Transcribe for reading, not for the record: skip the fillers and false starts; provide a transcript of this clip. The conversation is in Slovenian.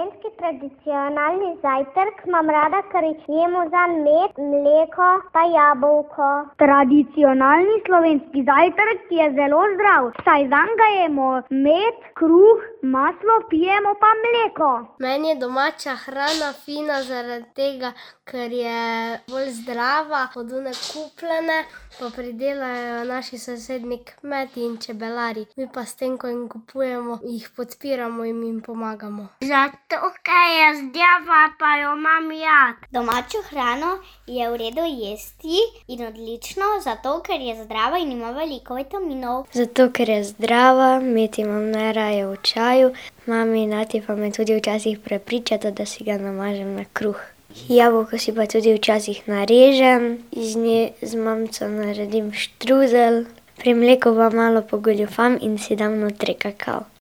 slovenski tradicionalni zajtrk imam rada, ker jemo zanj med, mleko pa jabolko. Tradicionalni slovenski zajtrk je zelo zdrav, saj zanj ga jemo med, kruh, maslo, pijemo pa mleko. Meni je domača hrana fina zaradi tega, ker je bolj zdrava od one kupljene, pa pridelajo naši sosednji kmeti in čebelarji. Mi pa s tem, ko jim kupujemo, jih podpiramo in jim pomagamo. Zato, ker je zdrava, pa jo imam rad. Domačo hrano je v redu jesti in odlično, zato ker je zdrava in ima veliko vitaminov. Zato, ker je zdrava, med imam najraje v čaju, mami in ati pa me tudi včasih prepričata, da si ga namažem na kruh. Jabolko si pa tudi včasih narežem, iz nje z mamico naredim štrudelj, pri mleku pa malo pogoljufam in si dam notri kakao.